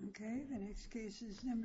Okay, the next case is number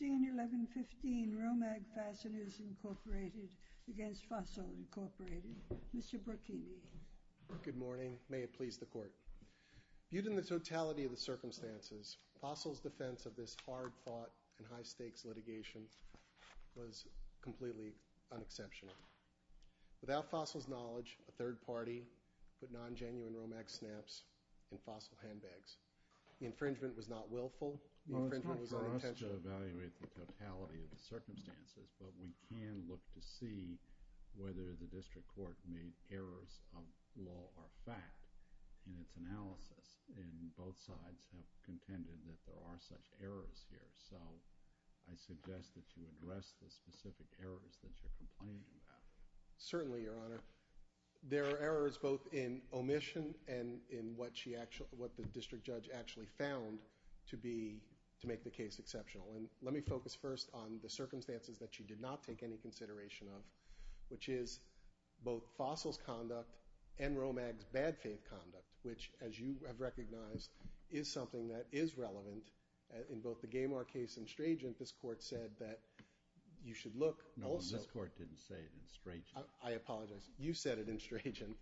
161115, Romag Fasteners Incorporated against Fossil Incorporated. Mr. Burkini. Good morning. May it please the Court. Viewed in the totality of the circumstances, Fossil's defense of this hard-fought and high-stakes litigation was completely unexceptional. Without Fossil's knowledge, a third party put non-genuine Romag snaps in Fossil handbags. The infringement was not willful. The infringement was unintentional. It's not for us to evaluate the totality of the circumstances, but we can look to see whether the district court made errors of law or fact in its analysis. And both sides have contended that there are such errors here. So I suggest that you address the specific errors that you're complaining about. Certainly, Your Honor. There are errors both in omission and in what the district judge actually found to make the case exceptional. And let me focus first on the circumstances that she did not take any consideration of, which is both Fossil's conduct and Romag's bad faith conduct, which, as you have recognized, is something that is relevant. In both the Gaymar case and Stragent, this court said that you should look also. No, this court didn't say it in Stragent. I apologize. You said it in Stragent.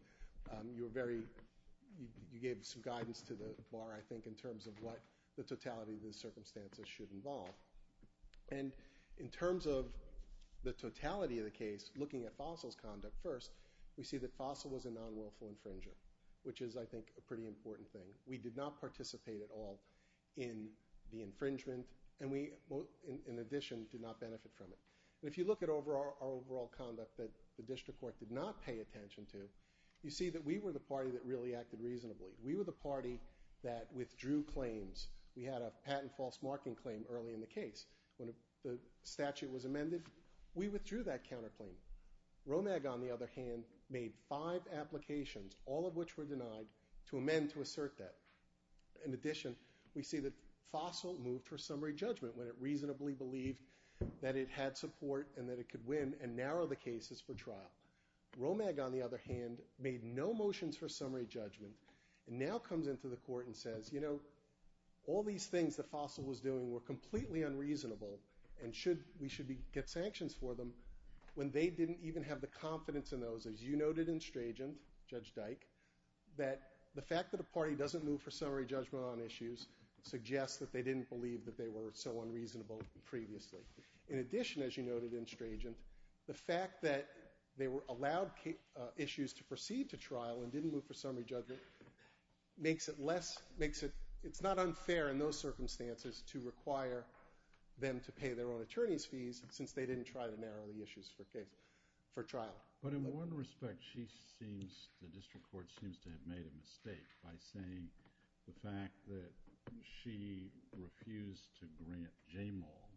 You gave some guidance to the bar, I think, in terms of what the totality of the circumstances should involve. And in terms of the totality of the case, looking at Fossil's conduct first, we see that Fossil was a non-willful infringer, which is, I think, a pretty important thing. We did not participate at all in the infringement, and we, in addition, did not benefit from it. And if you look at our overall conduct that the district court did not pay attention to, you see that we were the party that really acted reasonably. We were the party that withdrew claims. We had a patent false marking claim early in the case. When the statute was amended, we withdrew that counterclaim. Romag, on the other hand, made 5 applications, all of which were denied, to amend to assert that. In addition, we see that Fossil moved for summary judgment when it reasonably believed that it had support and that it could win and narrow the cases for trial. Romag, on the other hand, made no motions for summary judgment and now comes into the court and says, you know, all these things that Fossil was doing were completely unreasonable and we should get sanctions for them when they didn't even have the confidence in those. As you noted in Stragent, Judge Dyke, that the fact that a party doesn't move for summary judgment on issues suggests that they didn't believe that they were so unreasonable previously. In addition, as you noted in Stragent, the fact that they were allowed issues to proceed to trial and didn't move for summary judgment it's not unfair in those circumstances to require them to pay their own attorney's fees since they didn't try to narrow the issues for trial. But in one respect, the district court seems to have made a mistake by saying the fact that she refused to grant Jamal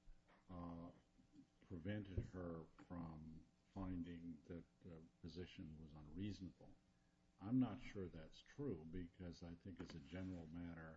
prevented her from finding that the position was unreasonable. I'm not sure that's true because I think as a general matter,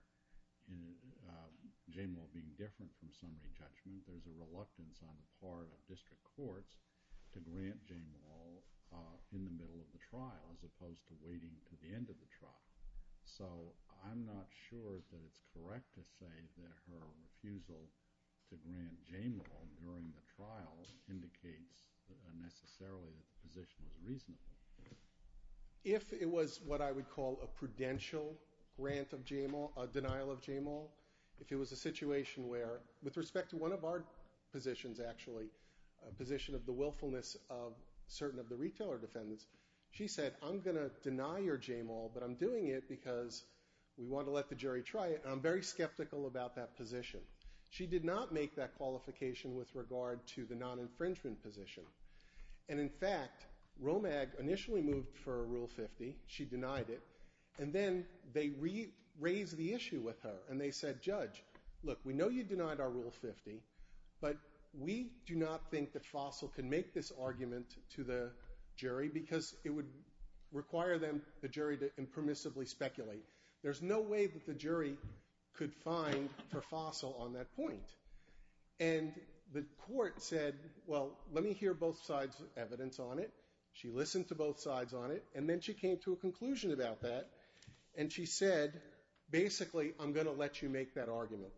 Jamal being different from summary judgment, there's a reluctance on the part of district courts to grant Jamal in the middle of the trial as opposed to waiting to the end of the trial. So I'm not sure that it's correct to say that her refusal to grant Jamal during the trial indicates necessarily that the position was reasonable. If it was what I would call a prudential grant of Jamal, a denial of Jamal, if it was a situation where, with respect to one of our positions actually, a position of the willfulness of certain of the retailer defendants, she said, I'm going to deny your Jamal, but I'm doing it because we want to let the jury try it, and I'm very skeptical about that position. She did not make that qualification with regard to the non-infringement position. And in fact, Romag initially moved for Rule 50. She denied it. And then they raised the issue with her, and they said, Judge, look, we know you denied our Rule 50, but we do not think that Fossil can make this argument to the jury because it would require the jury to impermissibly speculate. There's no way that the jury could find for Fossil on that point. And the court said, well, let me hear both sides' evidence on it. She listened to both sides on it, and then she came to a conclusion about that, and she said, basically, I'm going to let you make that argument.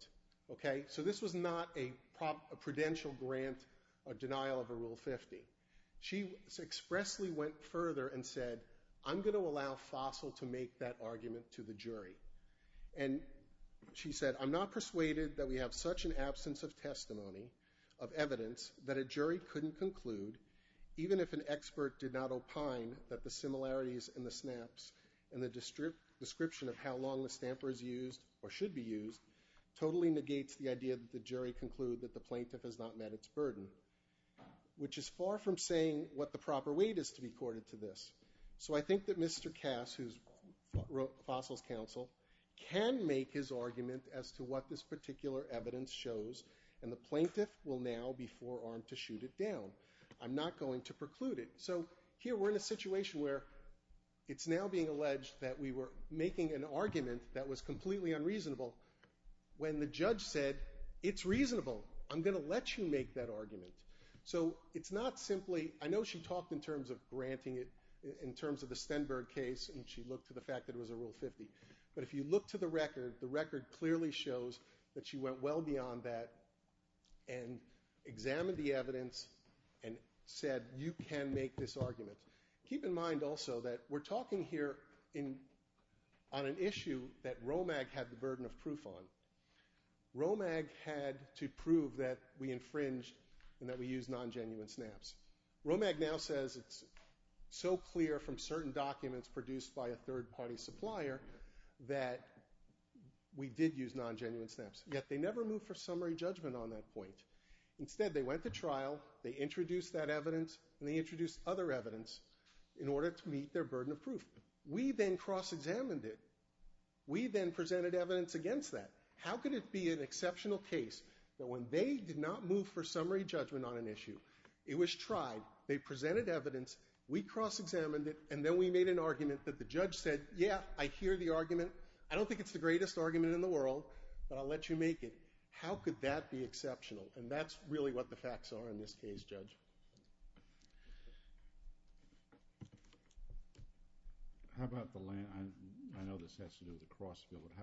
Okay? So this was not a prudential grant or denial of a Rule 50. She expressly went further and said, I'm going to allow Fossil to make that argument to the jury. And she said, I'm not persuaded that we have such an absence of testimony, of evidence, that a jury couldn't conclude, even if an expert did not opine that the similarities in the snaps and the description of how long the stamper is used or should be used totally negates the idea that the jury conclude that the plaintiff has not met its burden, which is far from saying what the proper weight is to be accorded to this. So I think that Mr. Cass, who's Fossil's counsel, can make his argument as to what this particular evidence shows, and the plaintiff will now be forearmed to shoot it down. I'm not going to preclude it. So here we're in a situation where it's now being alleged that we were making an argument that was completely unreasonable when the judge said, it's reasonable. I'm going to let you make that argument. So it's not simply, I know she talked in terms of granting it, in terms of the Stenberg case, and she looked to the fact that it was a Rule 50. But if you look to the record clearly shows that she went well beyond that and examined the evidence and said, you can make this argument. Keep in mind also that we're talking here on an issue that Romag had the burden of proof on. Romag had to prove that we infringed and that we used non-genuine snaps. Romag now says it's so clear from certain documents produced by a third-party supplier that we did use non-genuine snaps. Yet they never moved for summary judgment on that point. Instead, they went to trial, they introduced that evidence, and they introduced other evidence in order to meet their burden of proof. We then cross-examined it. We then presented evidence against that. How could it be an exceptional case that when they did not move for summary judgment on an issue, it was tried, they presented evidence, we cross-examined it, and then we made an argument that the judge said, yeah, I hear the argument. I don't think it's the greatest argument in the world, but I'll let you make it. How could that be exceptional? And that's really what the facts are in this case, Judge. How about the land? I know this has to do with the cross-field, but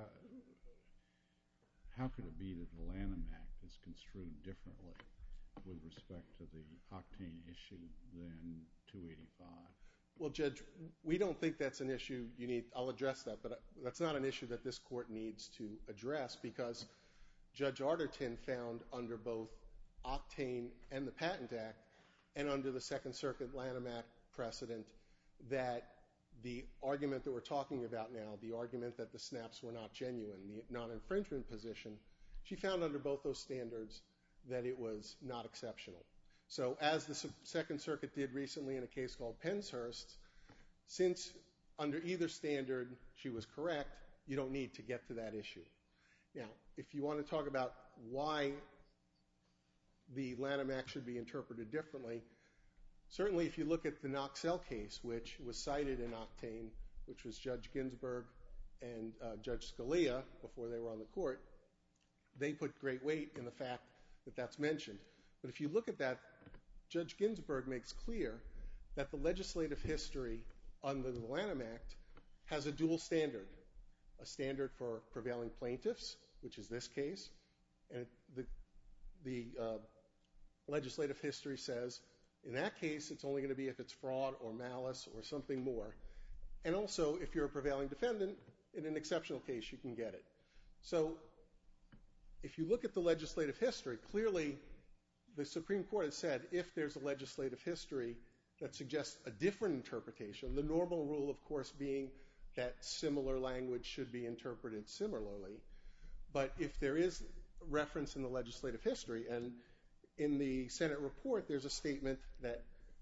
how could it be that the Lanham Act is construed differently with respect to the octane issue than 285? Well, Judge, we don't think that's an issue you need. I'll address that, but that's not an issue that this court needs to address because Judge Arterton found under both octane and the Patent Act and under the Second Circuit Lanham Act precedent that the argument that we're talking about now, the argument that the snaps were not genuine, the non-infringement position, she found under both those standards that it was not exceptional. So as the Second Circuit did recently in a case called Penshurst, since under either standard she was correct, you don't need to get to that issue. Now, if you want to talk about why the Lanham Act should be interpreted differently, certainly if you look at the Knoxell case, which was cited in octane, which was Judge Ginsburg and Judge Scalia before they were on the court, they put great weight in the fact that that's mentioned. But if you look at that, Judge Ginsburg makes clear that the legislative history under the Lanham Act has a dual standard, a standard for prevailing plaintiffs, which is this case, and the legislative history says in that case it's only going to be if it's fraud or malice or something more. And also, if you're a prevailing defendant, in an exceptional case you can get it. So if you look at the legislative history, clearly the Supreme Court has said if there's a legislative history that suggests a different interpretation, the normal rule, of course, being that similar language should be interpreted similarly. But if there is reference in the legislative history, and in the Senate report there's a statement that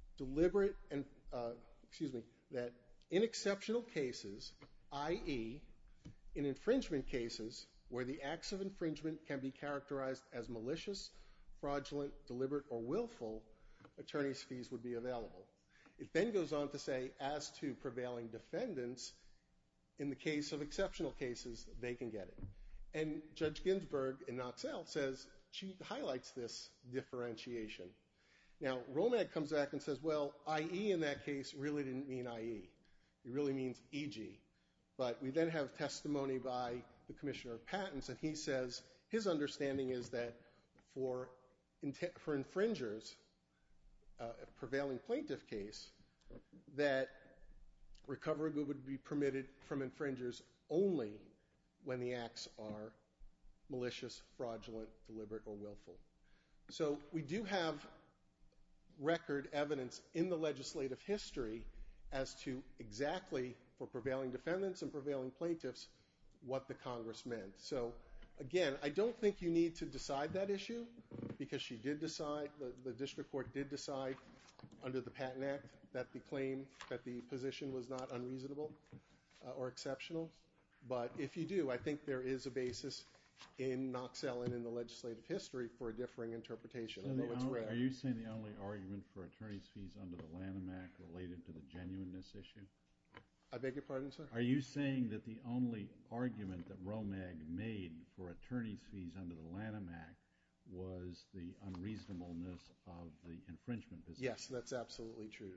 that in exceptional cases, i.e., in infringement cases where the acts of infringement can be characterized as malicious, fraudulent, deliberate, or willful, attorney's fees would be available. It then goes on to say, as to prevailing defendants, in the case of exceptional cases, they can get it. And Judge Ginsburg in Knoxell says she highlights this differentiation. Now, Romag comes back and says, well, i.e. in that case really didn't mean i.e. It really means e.g. But we then have testimony by the Commissioner of Patents, and he says, his understanding is that for infringers, a prevailing plaintiff case, that recovery would be permitted from infringers only when the acts are malicious, fraudulent, deliberate, or willful. So we do have record evidence in the legislative history as to exactly, for prevailing defendants and prevailing plaintiffs, what the Congress meant. So, again, I don't think you need to decide that issue, because she did decide, the district court did decide under the Patent Act that the claim, that the position was not unreasonable or exceptional. But if you do, I think there is a basis in Knox Ellen in the legislative history for a differing interpretation, although it's rare. Are you saying the only argument for attorney's fees under the Lanham Act related to the genuineness issue? I beg your pardon, sir? Are you saying that the only argument that ROMAG made for attorney's fees under the Lanham Act was the unreasonableness of the infringement position? Yes, that's absolutely true.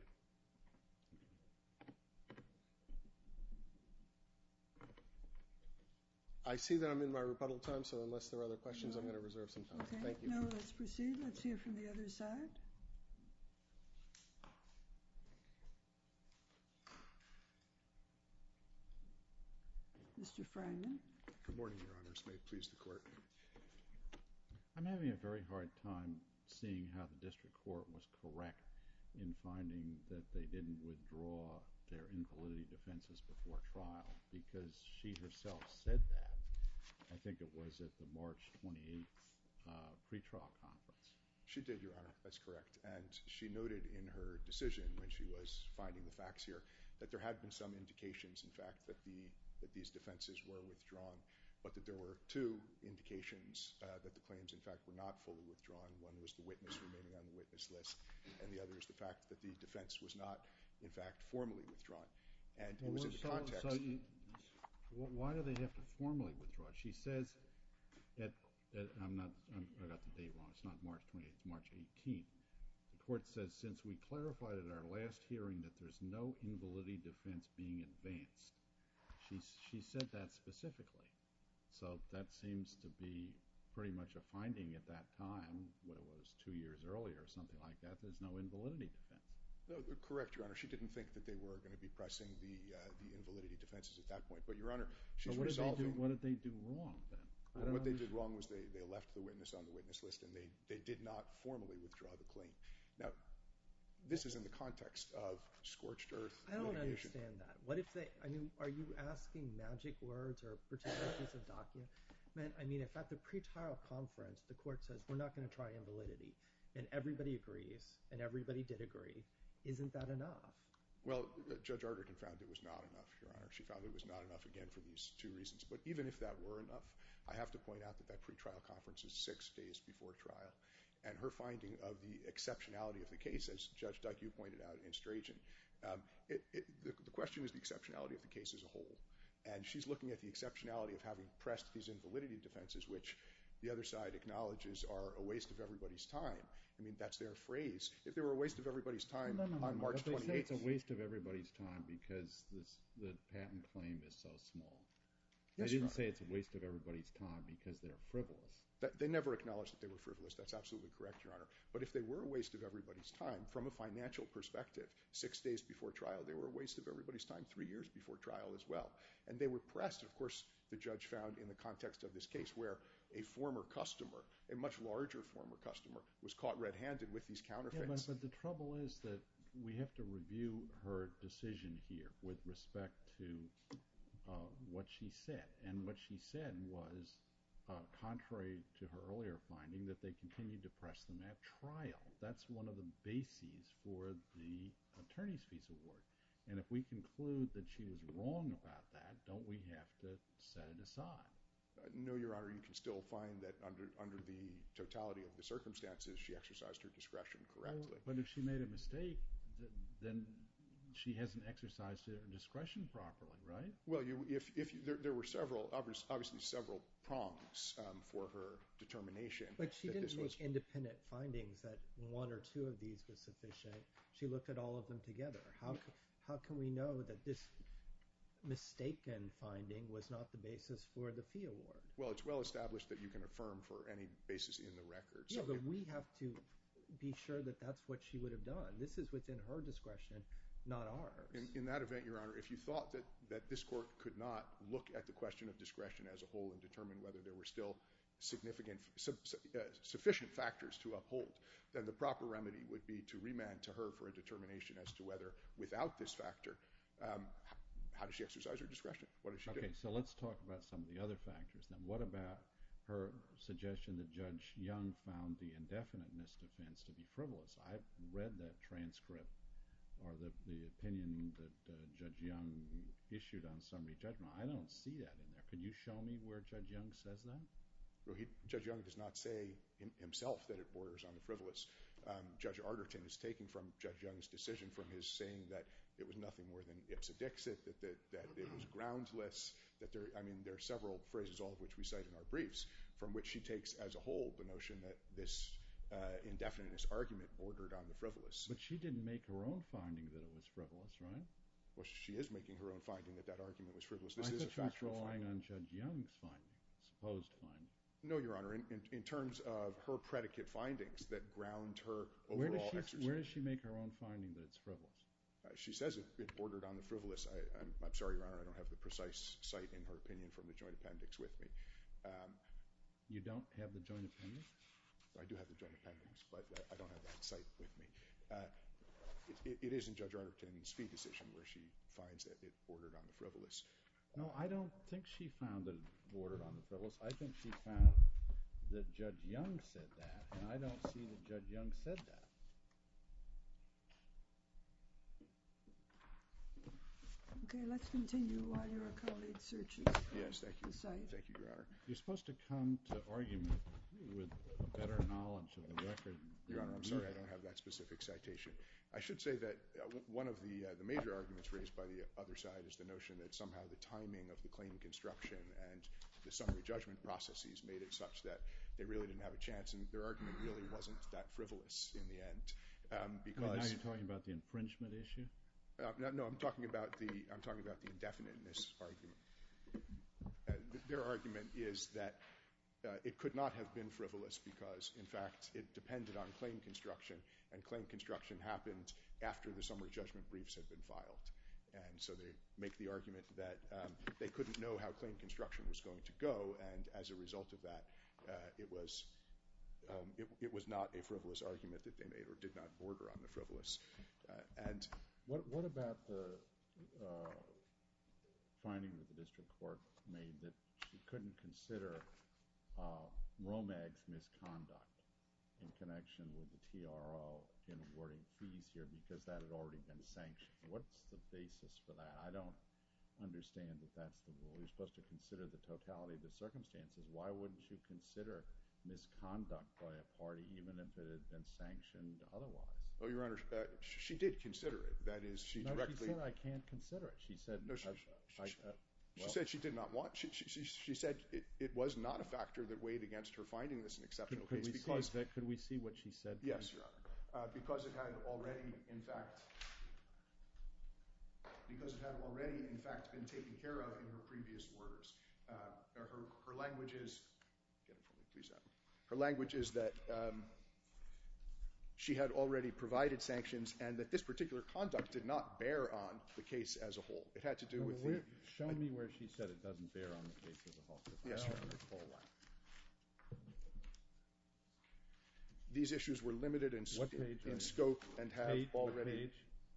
I see that I'm in my rebuttal time, so unless there are other questions, I'm going to reserve some time. Okay. Thank you. No, let's proceed. Let's hear from the other side. Mr. Fryman. Good morning, Your Honors. May it please the Court. I'm having a very hard time seeing how the district court was correct in finding that they didn't withdraw their invalidity defenses before trial, because she herself said that. I think it was at the March 28th pretrial conference. She did, Your Honor. That's correct. And she noted in her decision when she was finding the facts here that there had been some indications, in fact, that these defenses were withdrawn, but that there were two indications that the claims, in fact, were not fully withdrawn. One was the witness remaining on the witness list, and the other is the fact that the defense was not, in fact, formally withdrawn. And it was in the context... Why do they have to formally withdraw? She says, I got the date wrong, it's not March 28th, it's March 18th. The court says, since we clarified at our last hearing that there's no invalidity defense being advanced, she said that specifically. So that seems to be pretty much a finding at that time, what it was 2 years earlier or something like that, there's no invalidity defense. No, correct, Your Honor. She didn't think that they were going to be pressing the invalidity defenses at that point. But, Your Honor, she's resolving... What did they do wrong then? What they did wrong was they left the witness on the witness list, and they did not formally withdraw the claim. Now, this is in the context of scorched earth litigation. I don't understand that. What if they... I mean, are you asking magic words or a particular piece of document? I mean, if at the pretrial conference the court says we're not going to try invalidity, and everybody agrees, and everybody did agree, isn't that enough? Well, Judge Arterton found it was not enough, Your Honor. She found it was not enough, again, for these two reasons. But even if that were enough, I have to point out that that pretrial conference is 6 days before trial. And her finding of the exceptionality of the case, as Judge Dyke, you pointed out in Strajan, the question is the exceptionality of the case as a whole. And she's looking at the exceptionality of having pressed these invalidity defenses, which the other side acknowledges are a waste of everybody's time. I mean, that's their phrase. If they were a waste of everybody's time on March 28th... But they say it's a waste of everybody's time because the patent claim is so small. Yes, they didn't say it's a waste of everybody's time because they're frivolous. They never acknowledged that they were frivolous. That's absolutely correct, Your Honor. But if they were a waste of everybody's time, from a financial perspective, 6 days before trial, they were a waste of everybody's time 3 years before trial as well. And they were pressed, of course, the judge found in the context of this case, where a former customer, a much larger former customer, was caught red-handed with these counterfeits. Yeah, but the trouble is that we have to review her decision here with respect to what she said. And what she said was, contrary to her earlier finding, that they continued to press them at trial. That's one of the bases for the attorney's fees award. And if we conclude that she was wrong about that, don't we have to set it aside? No, Your Honor, you can still find that under the totality of the circumstances, she exercised her discretion correctly. But if she made a mistake, then she hasn't exercised her discretion properly, right? Well, there were obviously several prongs for her determination. But she didn't make independent findings that one or two of these was sufficient. She looked at all of them together. How can we know that this... mistaken finding was not the basis for the fee award. Well, it's well established that you can affirm for any basis in the record. Yeah, but we have to be sure that that's what she would have done. This is within her discretion, not ours. In that event, Your Honor, if you thought that this court could not look at the question of discretion as a whole and determine whether there were still sufficient factors to uphold, then the proper remedy would be to remand to her for a determination as to whether, without this factor, how does she exercise her discretion? What does she do? Okay, so let's talk about some of the other factors then. What about her suggestion that Judge Young found the indefiniteness defense to be frivolous? I've read that transcript or the opinion that Judge Young issued on summary judgment. I don't see that in there. Could you show me where Judge Young says that? Well, Judge Young does not say himself that it borders on the frivolous. Judge Arterton is taking from Judge Young's decision from his saying that it was nothing more than ipsa dixit, that it was groundless, that there are several phrases, all of which we cite in our briefs, from which she takes as a whole the notion that this indefiniteness argument bordered on the frivolous. But she didn't make her own finding that it was frivolous, right? Well, she is making her own finding that argument was frivolous. I thought she was relying on Judge Young's finding, supposed finding. No, Your Honor. In terms of her predicate findings that ground her overall exercise. Where does she make her own finding that it's frivolous? She says it bordered on the frivolous. I'm sorry, Your Honor, I don't have the precise cite in her opinion from the joint appendix with me. You don't have the joint appendix? I do have the joint appendix, but I don't have that cite with me. It is in Judge Arterton's fee decision where she finds that it bordered on the frivolous. No, I don't think she found that it bordered on the frivolous. I think she found that Judge Young said that, and I don't see that Judge Young said that. Okay, let's continue while your colleague searches. Yes, thank you. The site. Thank you, Your Honor. You're supposed to come to argument with a better knowledge of the record. Your Honor, I'm sorry I don't have that specific citation. I should say that one of the major arguments raised by the other side is the notion that somehow the timing of the claim construction and the summary judgment processes made it such that they really didn't have a chance, and their argument really wasn't that frivolous in the end. Now you're talking about the infringement issue? No, I'm talking about the indefiniteness argument. Their argument is that it could not have been frivolous because, in fact, it depended on claim construction, and claim construction happened after the summary judgment briefs had been filed. And so they make the argument that they couldn't know how claim construction was going to go, and as a result of that, it was not a frivolous argument that they made or did not border on the frivolous. And what about the finding that the district court made that she couldn't consider Romag's misconduct in connection with the TRO in awarding fees here because that had already been sanctioned? What's the basis for that? I don't understand that that's the rule. You're supposed to consider the totality of the circumstances. Why wouldn't you consider misconduct by a party even if it had been sanctioned otherwise? Oh, Your Honor, she did consider it. That is, she directly— No, she said I can't consider it. She said— No, she said she did not want— She said it was not a factor that weighed against her finding this an exceptional case because— Could we see what she said? Yes, Your Honor. Because it had already, in fact, been taken care of in her previous orders. Her language is— Get it for me, please, Adam. Her language is that she had already provided sanctions and that this particular conduct did not bear on the case as a whole. It had to do with the— Show me where she said it doesn't bear on the case as a whole. Yes, Your I don't Honor. recall that. These issues were limited in scope and have already— What page?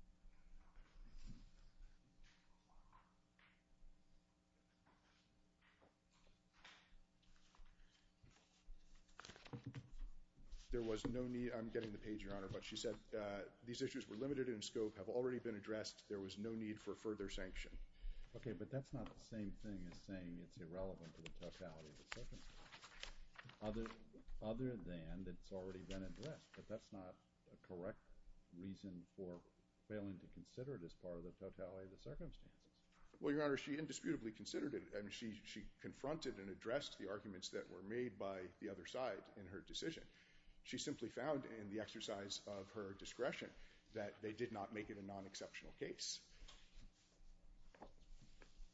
There was no need— I'm getting the page, Your Honor, but she said these issues were limited in scope, have already been addressed. There was no need for further sanction. Okay, but that's not the same thing as saying it's irrelevant to the totality of the circumstances. Other than that it's already been addressed, but that's not a correct reason for failing to consider it as part of the totality of the circumstances. Well, Your Honor, she indisputably considered it. I mean, she confronted and addressed the arguments that were made by the other side in her decision. She simply found in the exercise of her discretion that they did not make it a non-exceptional case.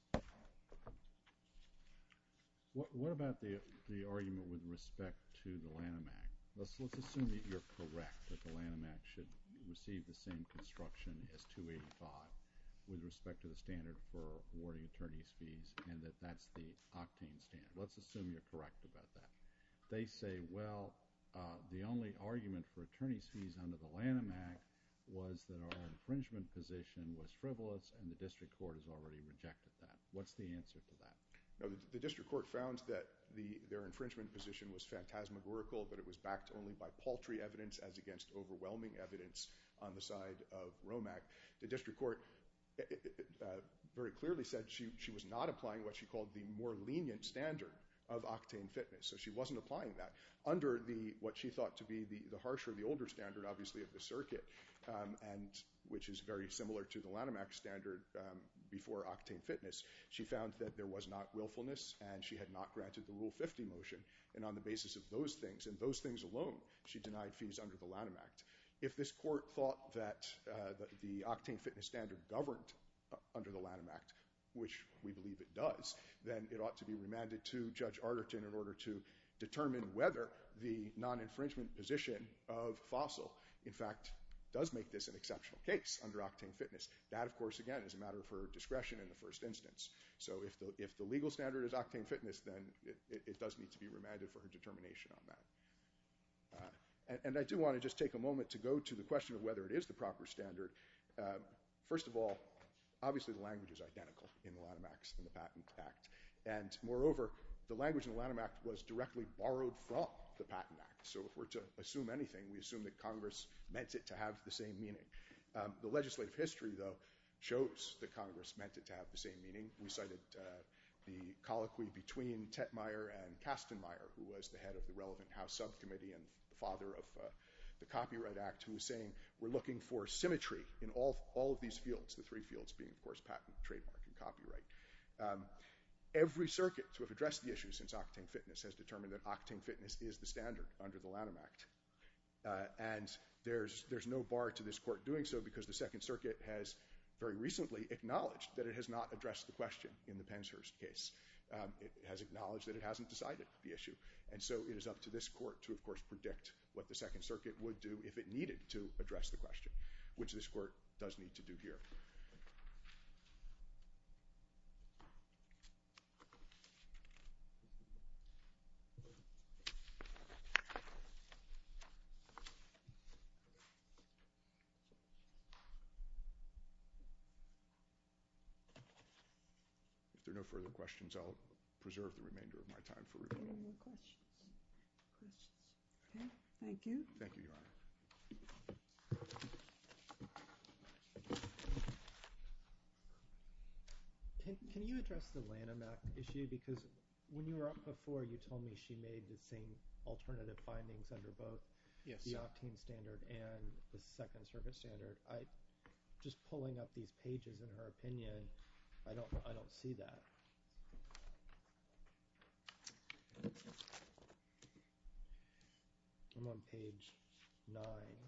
What about the argument with respect to the Lanham Act? Let's assume that you're correct, that the Lanham Act should receive the same construction as 285 with respect to the standard for awarding attorney's fees, and that that's the octane standard. Let's assume you're correct about that. They say, well, the only argument for attorney's fees under the Lanham Act was that our infringement position was frivolous, and the district court has already rejected that. What's the answer to that? No, the district court found that their infringement position was phantasmagorical, that it was backed only by paltry evidence as against overwhelming evidence on the side of Romack. The district court very clearly said she was not applying what she called the more lenient standard of octane fitness. So she wasn't applying that under what she thought to be the harsher, the older standard, obviously, of the circuit, and which is very similar to the Lanham Act standard before octane fitness. She found that there was not willfulness, and she had not granted the Rule 50 motion. And on the basis of those things, and those things alone, she denied fees under the Lanham Act. If this court thought that the octane fitness standard governed under the Lanham Act, which we believe it does, then it ought to be remanded to Judge Arterton in order to determine whether the non-infringement position of Fossil, in fact, does make this an exceptional case under octane fitness. That, of course, again, is a matter of her discretion in the first instance. So if the legal standard is octane fitness, then it does need to be remanded for her determination on that. And I do want to just take a moment to go to the question of whether it is the proper standard. First of all, obviously the language is identical in the Lanham Act and the Patent Act. And moreover, the language in the Lanham Act was directly borrowed from the Patent Act. So if we're to assume anything, we assume that Congress meant it to have the same meaning. The legislative history, though, shows that Congress meant it to have the same meaning. We cited the colloquy between Tetmeyer and Kastenmeier, who was the head of the relevant House subcommittee and the father of the Copyright Act, who was saying we're looking for symmetry in all of these fields, the three fields being, of course, patent, trademark, and copyright. Every circuit to have addressed the issue since octane fitness has determined that octane fitness is the standard under the Lanham Act. And there's no bar to this court doing so because the Second Circuit has very recently acknowledged that it has not addressed the question in the Penshurst case. It has acknowledged that it hasn't decided the issue. And so it is up to this court to, of course, predict what the Second Circuit would do if it needed to address the question, which this court does need to do here. If there are no further questions, I'll preserve the remainder of my time for rebuttal. Any more questions? Okay, thank you. Thank you, Your Honor. Can you address the Lanham Act issue? Because when you were up before, you told me she made the same alternative findings under both the octane standard and the Second Circuit standard. Just pulling up these pages in her opinion, I don't see that. I'm on page 9.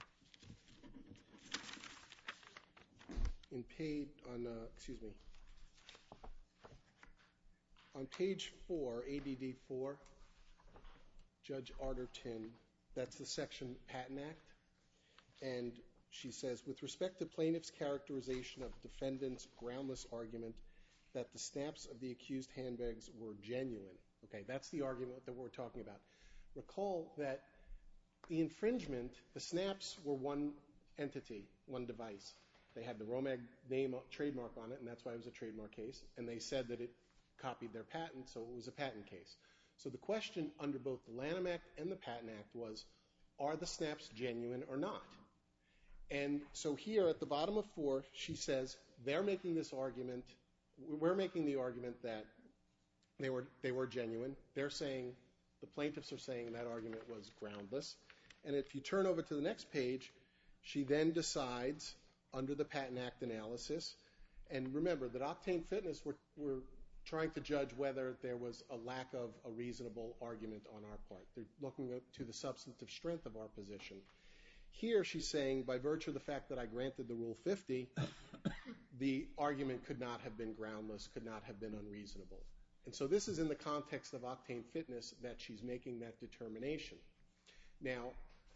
On page 4, ADD 4, Judge Arterton, that's the section Patent Act, and she says, with respect to plaintiff's characterization of defendant's groundless argument that the snaps of the accused handbags were genuine. Okay, that's the argument that we're talking about. Recall that the infringement, the snaps were one entity, one device. They had the Romag name trademark on it, and that's why it was a trademark case, and they said that it copied their patent, so it was a patent case. So the question under both the Lanham Act and the Patent Act was, are the snaps genuine or not? And so here at the bottom of 4, she says, they're making this argument, we're making the argument that they were genuine. They're saying, the plaintiffs are saying that argument was groundless. And if you turn over to the next page, she then decides, under the Patent Act analysis, and remember that Octane Fitness, we're trying to judge whether there was a lack of a reasonable argument on our part. They're looking to the substantive strength of our position. Here she's saying, by virtue of the fact that I granted the Rule 50, the argument could not have been groundless, could not have been unreasonable. And so this is in the context of Octane Fitness that she's making that determination. Now,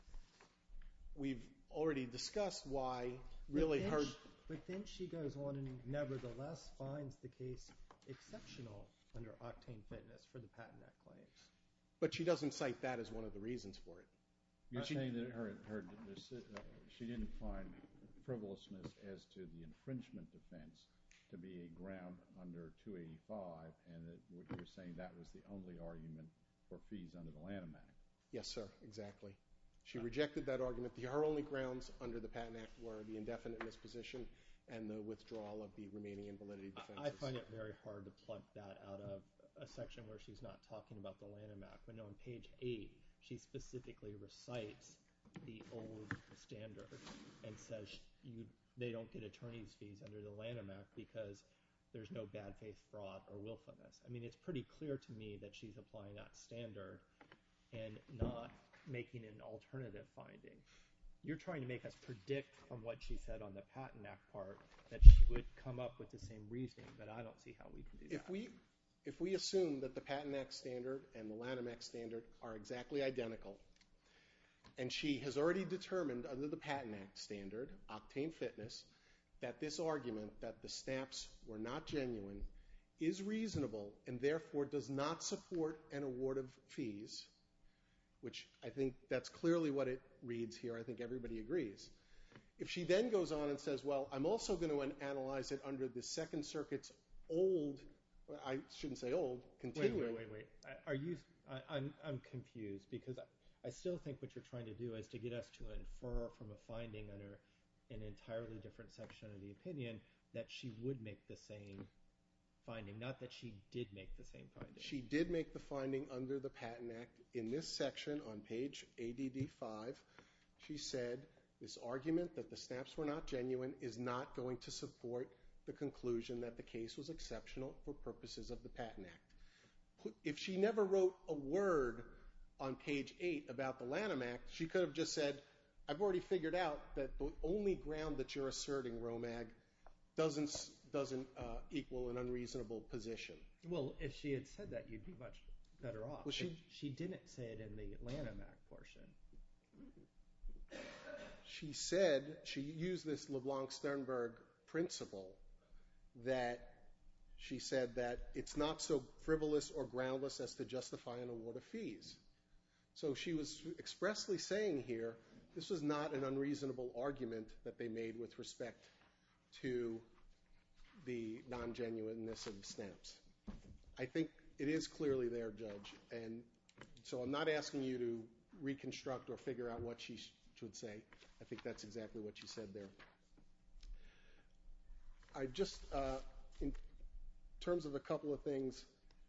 we've already discussed why really her... But then she goes on and nevertheless finds the case exceptional under Octane Fitness for the Patent Act claims. But she doesn't cite that as one of the reasons for it. You're saying that she didn't find frivolousness as to the infringement defense to be a ground under 285, and that you're saying that was the only argument for fees under the Lanham Act. Yes, sir, exactly. She rejected that argument. Her only grounds under the Patent Act were the indefiniteness position and the withdrawal of the remaining invalidity defenses. I find it very hard to pluck that out of a section where she's not talking about the Lanham Act. When on page 8, she specifically recites the old standard and says they don't get attorney's fees under the Lanham Act because there's no bad faith, fraud, or willfulness. I mean, it's pretty clear to me that she's applying that standard and not making an alternative finding. You're trying to make us predict from what she said on the Patent Act part that she would come up with the same reasoning, but I don't see how we can do that. If we assume that the Patent Act standard and the Lanham Act standard are exactly identical, and she has already determined under the Patent Act standard, Octane Fitness, that this argument that the stamps were not genuine is reasonable and therefore does not support an award of fees, which I think that's clearly what it reads here. I think everybody agrees. If she then goes on and says, well, I'm also going to analyze it under the Second Circuit's old, I shouldn't say old, continuing. Wait. I'm confused because I still think what you're trying to do is to get us to infer from a finding under an entirely different section of the opinion that she would make the same finding, not that she did make the same finding. She did make the finding under the Patent Act. In this section on page ADD 5, she said this argument that the stamps were not genuine is not going to support the conclusion that the case was exceptional for purposes of the Patent Act. If she never wrote a word on page 8 about the Lanham Act, she could have just said, I've already figured out that the only ground that you're asserting, Romag, doesn't equal an unreasonable position. Well, if she had said that, you'd be much better off. Well, she didn't say it in the Lanham Act portion. She said, she used this LeBlanc-Sternberg principle that she said that it's not so frivolous or groundless as to justify an award of fees. So she was expressly saying here this was not an unreasonable argument that they made with respect to the non-genuineness of the stamps. I think it is clearly there, Judge, and so I'm not asking you to reconstruct or figure out what she should say. I think that's exactly what she said there. I just, in terms of a couple of things,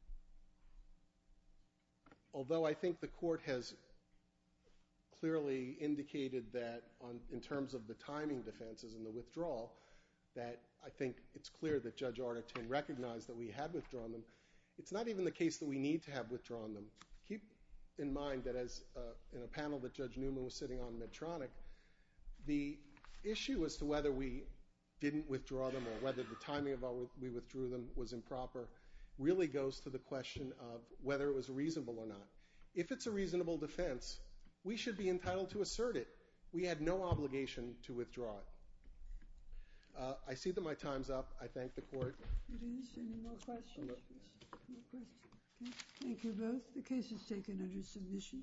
although I think the court has clearly indicated that in terms of the timing defenses and the withdrawal, that I think it's clear that Judge Arterton recognized that we had withdrawn them. It's not even the case that we need to have withdrawn them. Keep in mind that as in a panel that Judge Newman was sitting on Medtronic, the issue as to whether we didn't withdraw them or whether the timing of we withdrew them was improper really goes to the question of whether it was reasonable or not. If it's a reasonable defense, we should be entitled to assert it. We had no obligation to withdraw it. I see that my time's up. I thank the court. It is. Any more questions? No questions. Okay. Thank you both. The case is taken under submission.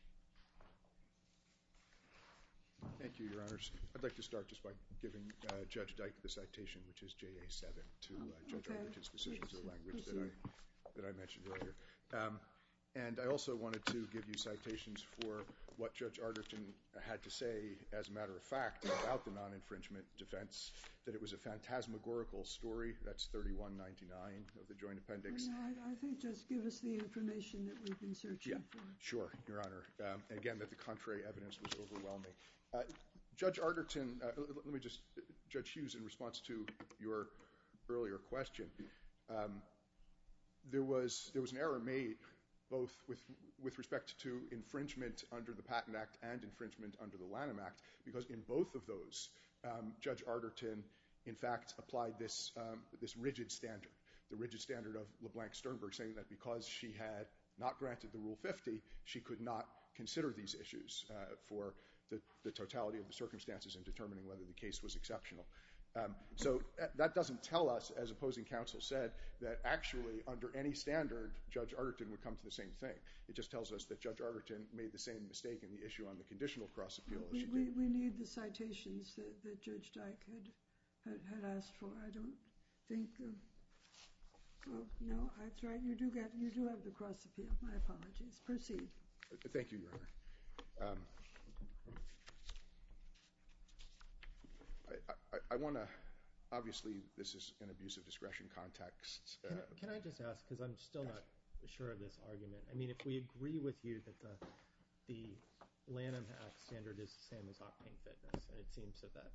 Thank you, Your Honors. I'd like to start just by giving Judge Dyke the citation, which is JA7, to Judge Arterton's decision to the language that I mentioned earlier. And I also wanted to give you citations for what Judge Arterton had to say, as a matter of fact, about the non-infringement defense, that it was a phantasmagorical story. That's 3199 of the Joint Appendix. No, I think just give us the information that we've been searching for. Sure, Your Honor. Again, that the contrary evidence was overwhelming. Judge Arterton, Judge Hughes, in response to your earlier question, there was an error made both with respect to infringement under the Patent Act and infringement under the Lanham Act, because in both of those, Judge Arterton, in fact, applied this rigid standard. the rigid standard of LeBlanc-Sternberg, saying that because she had not granted the Rule 50, she could not consider these issues for the totality of the circumstances in determining whether the case was exceptional. So that doesn't tell us, as opposing counsel said, that actually under any standard, Judge Arterton would come to the same thing. It just tells us that Judge Arterton made the same mistake in the issue on the conditional cross-appeal as she did. We need the citations that Judge Dyke had asked for. I don't think... no, that's right. You do have the cross-appeal. My apologies. Proceed. Thank you, Your Honor. I want to, obviously, this is an abuse of discretion context. Can I just ask, because I'm still not sure of this argument. I mean, if we agree with you that the Lanham Act standard is the same as octane fitness, and it seems that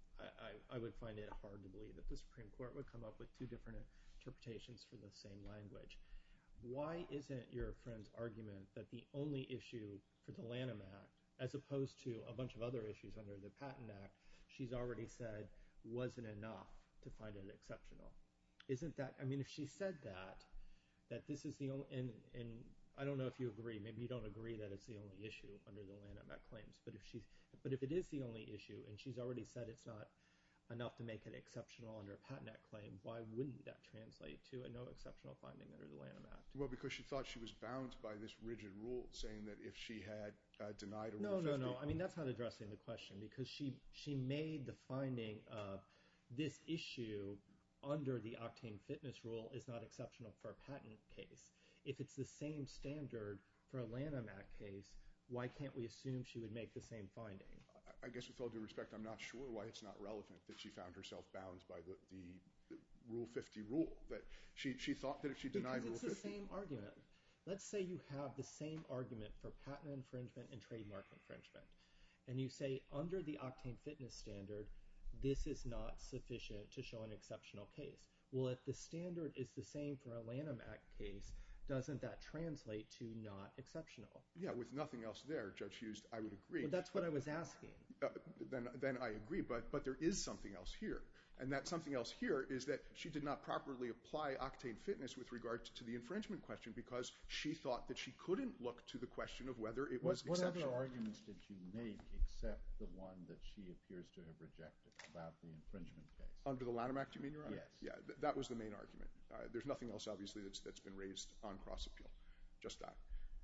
I would find it hard to believe that the Supreme Court would come up with two different interpretations for the same language. Why isn't your friend's argument that the only issue for the Lanham Act, as opposed to a bunch of other issues under the Patent Act, she's already said wasn't enough to find it exceptional? Isn't that, I mean, if she said that this is the only, and I don't know if you agree, maybe you don't agree that it's the only issue under the Lanham Act claims, but if it is the only issue, and she's already said it's not enough to make it exceptional under a Patent Act claim, why wouldn't that translate to a no exceptional finding under the Lanham Act? Well, because she thought she was bound by this rigid rule, saying that if she had denied a Rule 50... No. I mean, that's not addressing the question, because she made the finding of this issue under the octane fitness rule is not exceptional for a patent case. If it's the same standard for a Lanham Act case, why can't we assume she would make the same finding? I guess with all due respect, I'm not sure why it's not relevant that she found herself bound by the Rule 50 rule. That she thought that if she denied Rule 50... Because it's the same argument. Let's say you have the same argument for patent infringement and trademark infringement, and you say under the octane fitness standard, this is not sufficient to show an exceptional case. Well, if the standard is the same for a Lanham Act case, doesn't that translate to not exceptional? Yeah, with nothing else there, Judge Hughes, I would agree. Well, that's what I was asking. Then I agree, but there is something else here. And that something else here is that she did not properly apply octane fitness with regard to the infringement question because she thought that she couldn't look to the question of whether it was exceptional. What other arguments did you make except the one that she appears to have rejected about the infringement case? Under the Lanham Act, you mean, Your Honor? Yes. Yeah, that was the main argument. There's nothing else, obviously, that's been raised on cross-appeal. Just that.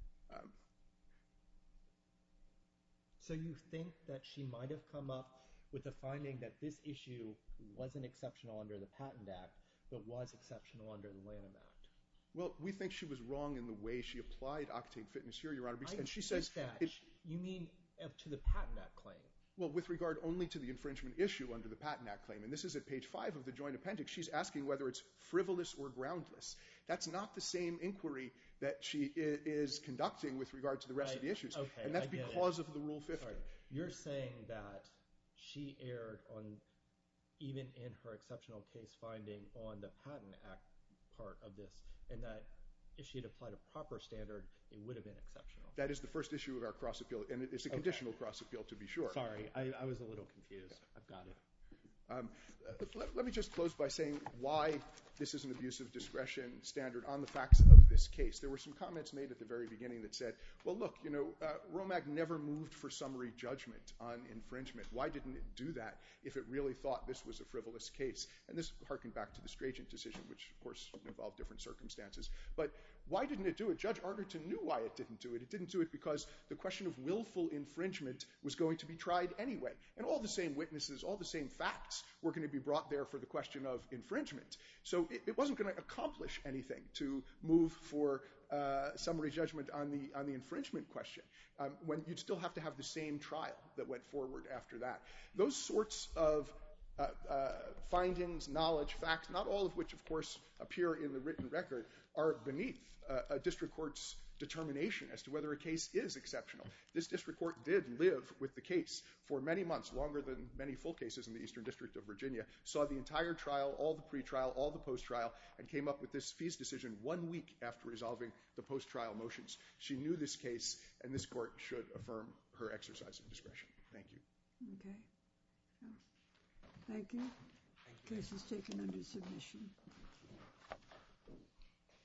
So you think that she might have come up with the finding that this issue wasn't exceptional under the Patent Act, but was exceptional under the Lanham Act? Well, we think she was wrong in the way she applied octane fitness here, Your Honor. And she says that. You mean to the Patent Act claim? Well, with regard only to the infringement issue under the Patent Act claim, and this is at page 5 of the joint appendix, she's asking whether it's frivolous or groundless. That's not the same inquiry that she is conducting with regard to the rest of the issues. Okay, and that's because of the Rule 50. Sorry. You're saying that she erred on, even in her exceptional case finding on the Patent Act part of this, and that if she had applied a proper standard, it would have been exceptional. That is the first issue of our cross-appeal, and it's a conditional cross-appeal, to be sure. Sorry, I was a little confused. I've got it. Let me just close by saying why this is an abuse of discretion standard on the facts of this case. There were some comments made at the very beginning that said, well, look, ROMAG never moved for summary judgment on infringement. Why didn't it do that if it really thought this was a frivolous case? And this harkened back to the Stragent decision, which, of course, involved different circumstances. But why didn't it do it? Judge Arterton knew why it didn't do it. It didn't do it because the question of willful infringement was going to be tried anyway. And all the same witnesses, all the same facts were going to be brought there for the question of infringement. So it wasn't going to accomplish anything to move for summary judgment on the infringement question, when you'd still have to have the same trial that went forward after that. Those sorts of findings, knowledge, facts, not all of which, of course, appear in the written record, are beneath a district court's determination as to whether a case is exceptional. This district court did live with the case for many months, longer than many full cases in the Eastern District of Virginia, saw the entire trial, all the pre-trial, all the post-trial, and came up with this fees decision 1 week after resolving the post-trial motions. She knew this case, and this court should affirm her exercise of discretion. Thank you. Okay. Thank you. Case is taken under submission.